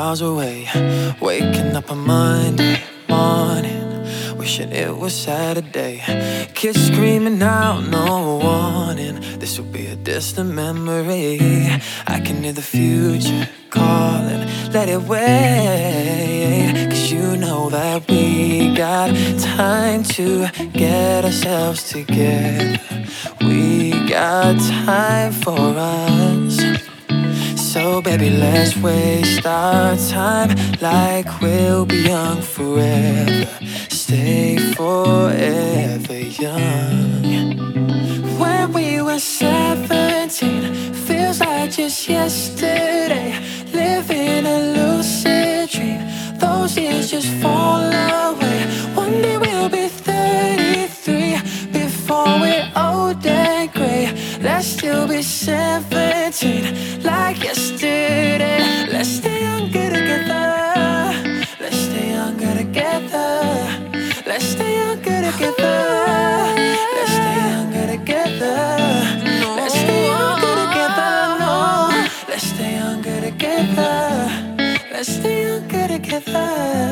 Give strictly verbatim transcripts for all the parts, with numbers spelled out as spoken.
miles away, waking up on Monday morning, wishing it was Saturday. Kids screaming out, no warning, this will be a distant memory. I can hear the future calling, let it wait, cause you know that we got time to get ourselves together. We got time for us. So baby, let's waste our time like we'll be young forever. Stay forever young. When we were seventeen, feels like just yesterday. Living a lucid dream, those years just fall away. One day we'll be thirty-three, before we're old and grey. Let's still be seventeen, like yesterday. Let's stay younger together. Let's stay younger together. Let's stay younger together. Let's stay younger together. Let's stay younger together. No. Let's stay younger together. Let's stay younger together.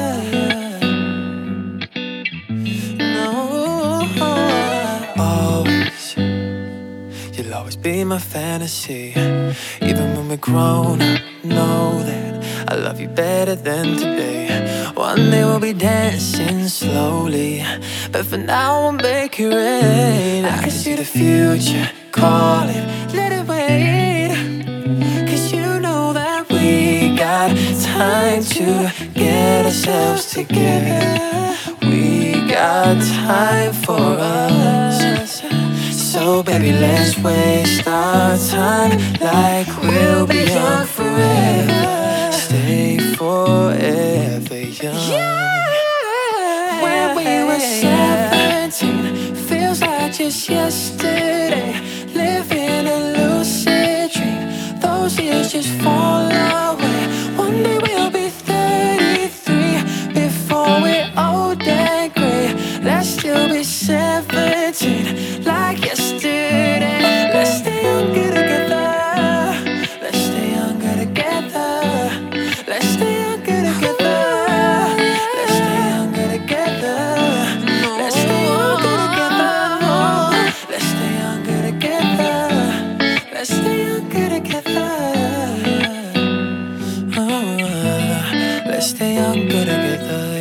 No. Always, you'll always be my fantasy. Even when we're grown, I know that I love you better than today. One day we'll be dancing slowly, but for now I'll make it rain. I can see the future calling, let it wait, cause you know that we got time to get ourselves together. We got time for us. So baby, let's waste our time like we'll be young forever. Stay forever young. Yeah. When we were seventeen, feels like just yesterday. Living a lucid dream, those years just fall away. One day we'll be thirty-three, before we're old and grey. Let's still be seventeen, like yesterday. Let's stay younger together. Let's stay younger together. Let's stay younger together. Let's stay younger together. Let's stay younger together. Let's stay younger together. Let's stay younger together. Oh, let's stay younger together.